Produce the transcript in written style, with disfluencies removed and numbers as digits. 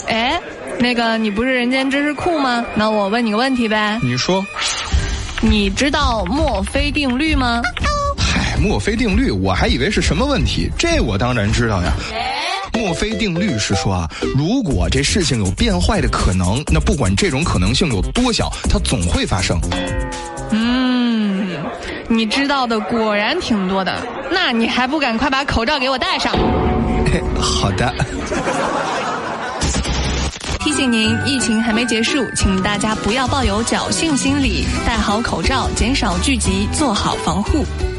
哎，那个你不是人间知识库吗？那我问你个问题呗。 你说。 你知道墨菲定律吗？ 嗨，墨菲定律我还以为是什么问题，这我当然知道呀。墨菲定律是说啊，如果这事情有变坏的可能，那不管这种可能性有多小，它总会发生。 你知道的果然挺多的，那你还不赶快把口罩给我戴上？ 好的。 提醒您，疫情还没结束，请大家不要抱有侥幸心理，戴好口罩，减少聚集，做好防护。